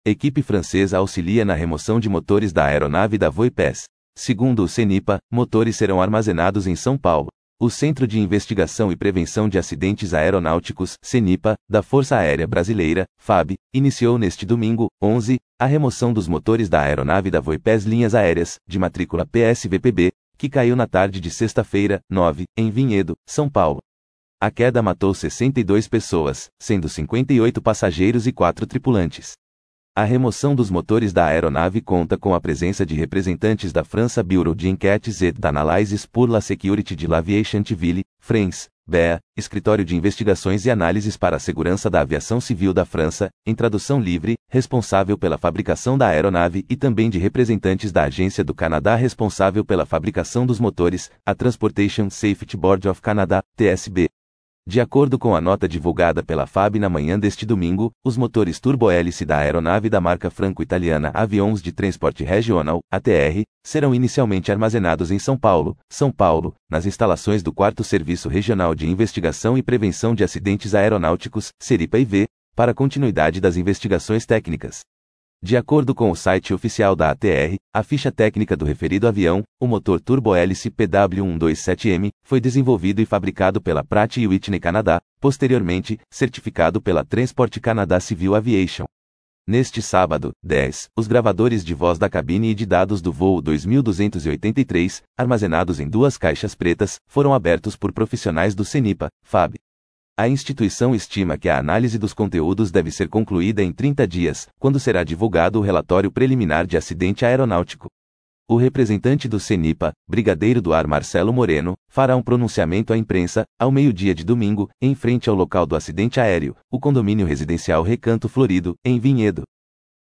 Equipe francesa auxilia na remoção de motores da aeronave da Voipes. Segundo o CENIPA, motores serão armazenados em São Paulo. O Centro de Investigação e Prevenção de Acidentes Aeronáuticos, CENIPA, da Força Aérea Brasileira, FAB, iniciou neste domingo, 11, a remoção dos motores da aeronave da Voipes Linhas Aéreas, de matrícula PSVPB, que caiu na tarde de sexta-feira, 9, em Vinhedo, São Paulo. A queda matou 62 pessoas, sendo 58 passageiros e 4 tripulantes. A remoção dos motores da aeronave conta com a presença de representantes da França Bureau d'Enquêtes et d'Analyses pour la Sécurité de l'Aviation Civile, France, BEA, Escritório de Investigações e Análises para a Segurança da Aviação Civil da França, em tradução livre, responsável pela fabricação da aeronave e também de representantes da Agência do Canadá responsável pela fabricação dos motores, a Transportation Safety Board of Canada, TSB. De acordo com a nota divulgada pela FAB na manhã deste domingo, os motores turbohélice da aeronave da marca franco-italiana Avions de Transporte Regional, ATR, serão inicialmente armazenados em São Paulo, nas instalações do 4º Serviço Regional de Investigação e Prevenção de Acidentes Aeronáuticos, SERIPA-IV, para a continuidade das investigações técnicas. De acordo com o site oficial da ATR, a ficha técnica do referido avião, o motor turbohélice PW127M, foi desenvolvido e fabricado pela Pratt & Whitney Canadá, posteriormente, certificado pela Transport Canada Civil Aviation. Neste sábado, 10, os gravadores de voz da cabine e de dados do voo 2283, armazenados em 2 caixas pretas, foram abertos por profissionais do CENIPA, FAB. A instituição estima que a análise dos conteúdos deve ser concluída em 30 dias, quando será divulgado o relatório preliminar de acidente aeronáutico. O representante do CENIPA, Brigadeiro do Ar Marcelo Moreno, fará um pronunciamento à imprensa, ao meio-dia de domingo, em frente ao local do acidente aéreo, o condomínio residencial Recanto Florido, em Vinhedo.